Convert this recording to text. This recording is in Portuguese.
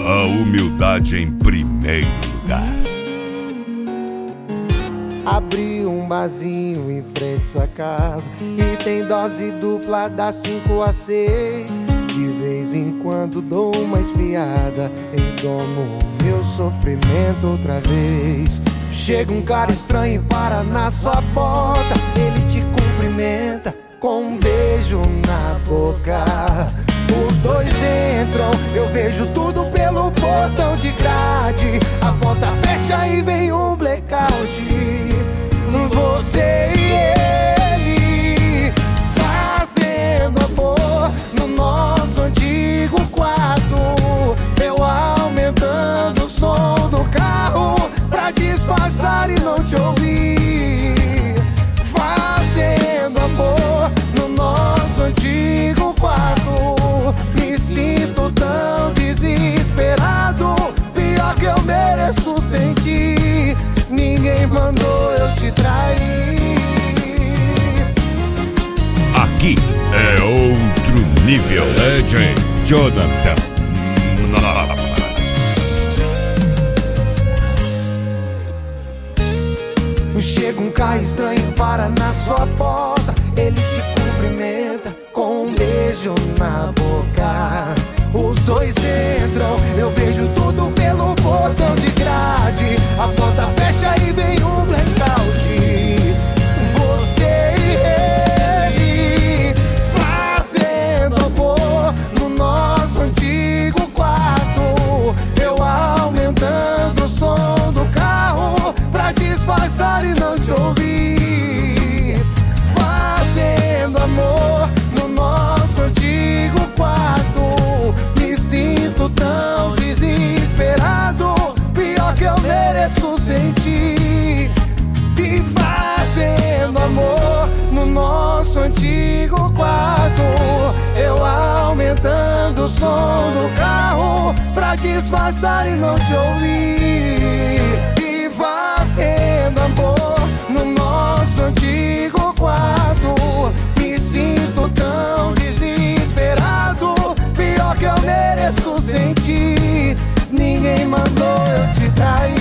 A humildade em primeiro lugar. Abri um barzinho em frente à sua casa e tem dose dupla das 5 às 6. De vez em quando dou uma espiada e domo o meu sofrimento outra vez. Chega um cara estranho e para na sua porta. Ele te cumprimenta com um beijo na boca. Os dois entram, eu vejo tudo pelo portão de grade. A porta fecha e vem um blackout. Você e ele fazendo amor no nosso antigo quarto. Eu aumentando o som do carro pra disfarçar e não te ouvir. Fazendo amor no nosso antigo quarto. Me sinto tão desesperado, pior que eu mereço sentir. Ninguém mandou eu te trair. Aqui é outro nível. DJ Jonathan. Chega um carro estranho, para na sua porta. Ele te cumprimenta com um beijo na boca. Os dois entram, eu vejo tudo pelo portão de grade. A porta fecha e vem um blackout. Você e ele fazendo amor no nosso antigo quarto. Eu aumentando o som do carro pra disfarçar e não te ouvir. Fazendo amor no nosso antigo quarto. Me sinto tão desesperado, pior que eu mereço sentir. E fazendo amor no nosso antigo quarto. Eu aumentando o som do carro pra disfarçar e não te ouvir. E fazendo amor no nosso antigo quarto. Me sinto tão desesperado, pior que eu mereço sentir. Ninguém mandou eu te trair.